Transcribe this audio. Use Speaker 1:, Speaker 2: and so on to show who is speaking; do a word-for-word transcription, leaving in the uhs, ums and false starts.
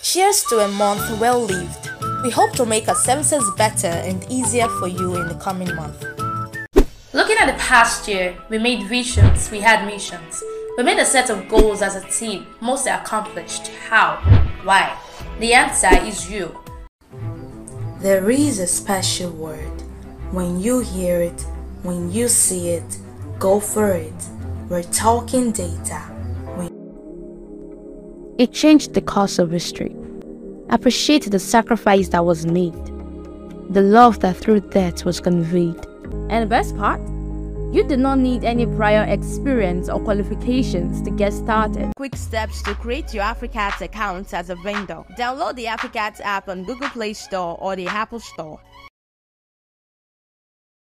Speaker 1: Cheers to a month well lived. We hope to make our services better and easier for you in the coming month. Looking at the past year, we made visions, we had missions. We made a set of goals as a team, mostly accomplished. How? Why? The answer is you. There is a special word. When you hear it, when you see it, go for it. We're talking data. When
Speaker 2: It changed the course of history. Appreciate the sacrifice that was made, the love that through death was conveyed.
Speaker 3: And the best part? You do not need any prior experience or qualifications to get started.
Speaker 4: Quick steps to create your Africats account as a vendor. Download the Africats app on Google Play Store or the Apple Store.